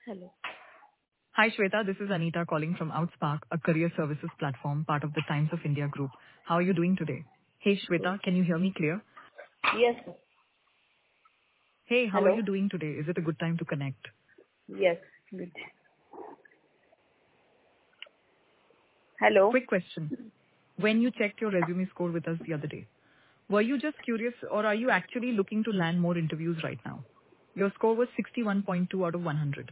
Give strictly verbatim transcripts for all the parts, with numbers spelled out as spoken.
Hello. Hi, Shweta. This is Anita calling from Outspark, a career services platform, part of the Times of India group. How are you doing today? Hey, Shweta, can you hear me clear? Yes. sir. Hey, how are Hello. you doing today? Is it a good time to connect? Yes. Good. Hello. Quick question. When you checked your resume score with us the other day, were you just curious or are you actually looking to land more interviews right now? Your score was sixty-one point two out of one hundred.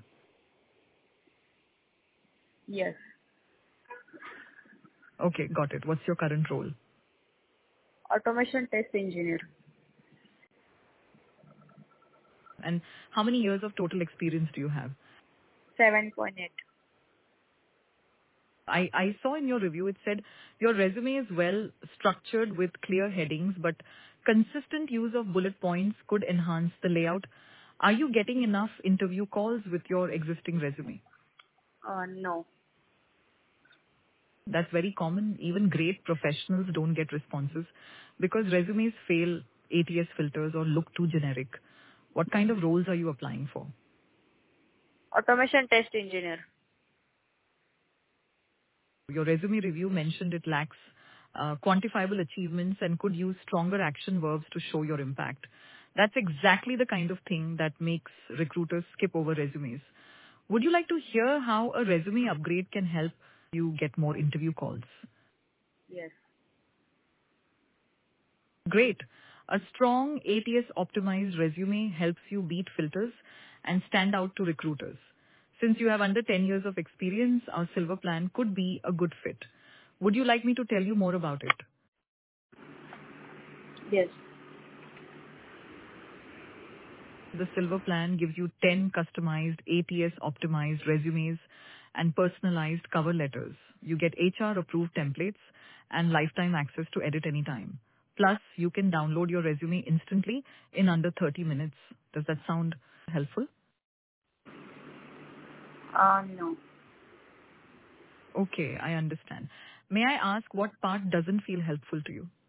Yes. Okay, got it. What's your current role? Automation test engineer. And how many years of total experience do you have? seven point eight. I, I saw in your review it said your resume is well structured with clear headings, but consistent use of bullet points could enhance the layout. Are you getting enough interview calls with your existing resume? Uh, no. That's very common. Even great professionals don't get responses because resumes fail A T S filters or look too generic. What kind of roles are you applying for? Automation test engineer. Your resume review mentioned it lacks uh, quantifiable achievements and could use stronger action verbs to show your impact. That's exactly the kind of thing that makes recruiters skip over resumes. Would you like to hear how a resume upgrade can help you get more interview calls? Yes. Great. A strong A T S optimized resume helps you beat filters and stand out to recruiters. Since you have under ten years of experience, our silver plan could be a good fit. Would you like me to tell you more about it? Yes. The silver plan gives you ten customized A T S optimized resumes and personalized cover letters. You get H R approved templates and lifetime access to edit anytime. Plus, you can download your resume instantly in under thirty minutes. Does that sound helpful? Uh, no. Okay, I understand. May I ask what part doesn't feel helpful to you?